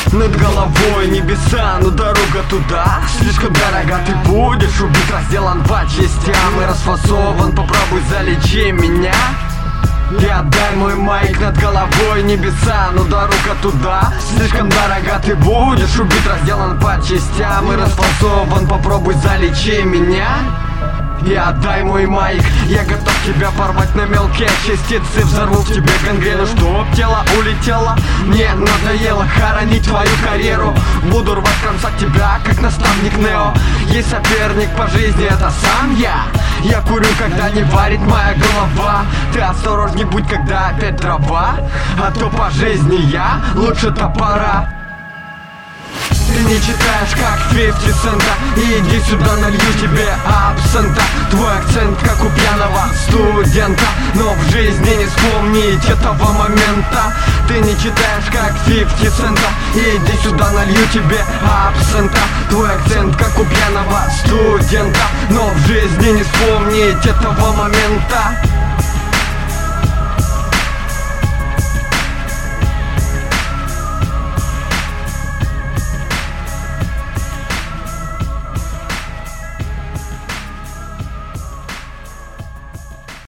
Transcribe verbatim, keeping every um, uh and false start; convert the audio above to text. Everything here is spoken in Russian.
Над головой небеса, но дорога туда слишком дорога, ты будешь убит, разделан по частям и расфасован. Попробуй залечи меня и отдай мой майк. Над головой небеса, но дорога туда слишком дорога, ты будешь убит, разделан по частям и расфасован. Попробуй залечи меня и отдай мой майк. Я готов тебя порвать на мелкие частицы, взорву в тебе гангрену, чтоб тело улетело. Мне надоело хоронить твою карьеру. Буду рвать кромсать тебя, как наставник Нео. Есть соперник по жизни, это сам я. Я курю, когда не варит моя голова. Ты осторожней будь, когда опять трава, а то по жизни я лучше топора. Ты не читаешь, как фифти цента, иди сюда, налью тебе абсента. Твой акцент, как у пьяного студента, но в жизни не вспомнить этого момента. Ты не читаешь, как фифти цента, иди сюда, налью тебе абсента. Твой акцент, как у пьяного студента, но в жизни не вспомнить этого момента.